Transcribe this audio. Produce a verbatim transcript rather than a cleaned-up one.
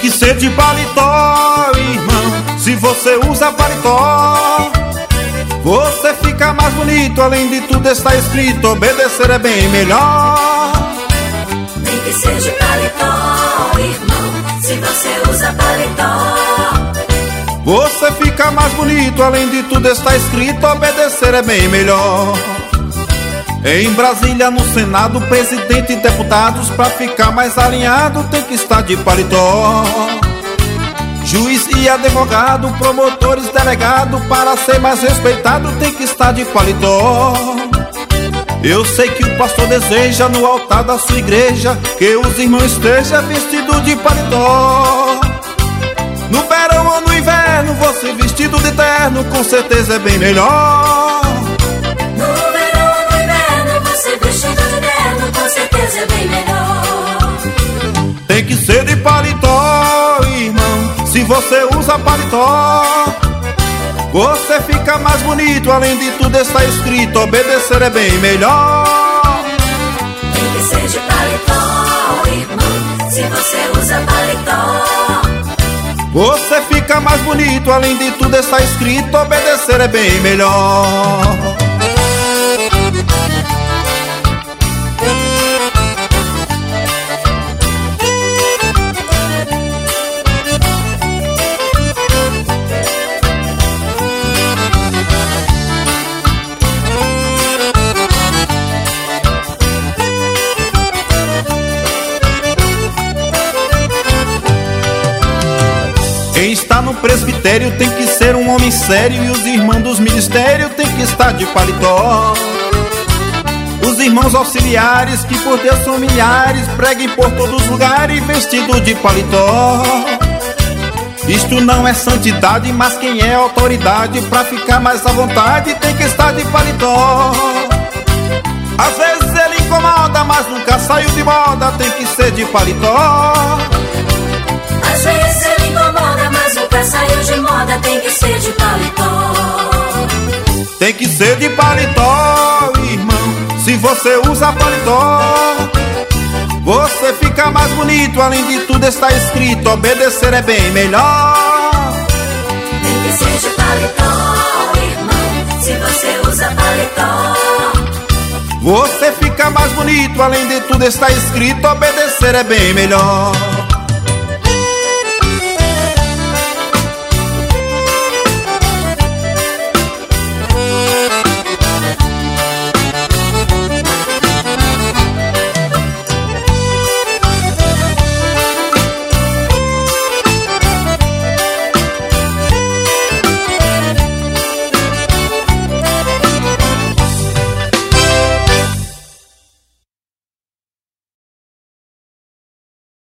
que ser de paletó, irmão. Se você usa paletó, você fica mais bonito. Além de tudo está escrito, obedecer é bem melhor. Tem que ser de paletó, irmão. Se você usa paletó, você fica mais bonito. Além de tudo está escrito, obedecer é bem melhor. Em Brasília, no Senado, presidente e deputados, pra ficar mais alinhado, tem que estar de paletó. Juiz e advogado, promotores, delegado, para ser mais respeitado, tem que estar de paletó. Eu sei que o pastor deseja, no altar da sua igreja, que os irmãos estejam vestidos de paletó. No verão ou no inverno, você vestido de terno, com certeza é bem melhor. No verão ou no inverno, você vestido de terno, com certeza é bem melhor. Tem que ser de paletó, irmão. Se você usa paletó, você fica mais bonito. Além de tudo está escrito, obedecer é bem melhor. Tem que ser de paletó, irmão. Se você usa paletó, você fica mais bonito. Além de tudo está escrito, obedecer é bem melhor. Quem está no presbitério tem que ser um homem sério, e os irmãos dos ministérios tem que estar de paletó. Os irmãos auxiliares, que por Deus são milhares, preguem por todos os lugares vestido de paletó. Isto não é santidade, mas quem é autoridade, pra ficar mais à vontade, tem que estar de paletó. Às vezes ele incomoda, mas nunca saiu de moda, tem que ser de paletó. Às vezes ele incomoda, mas nunca saiu de moda, tem que ser de paletó. Tem que ser de paletó, irmão. Se você usa paletó, você fica mais bonito. Além de tudo está escrito, obedecer é bem melhor. Tem que ser de paletó, irmão. Se você usa paletó, você fica mais bonito. Além de tudo está escrito, obedecer é bem melhor.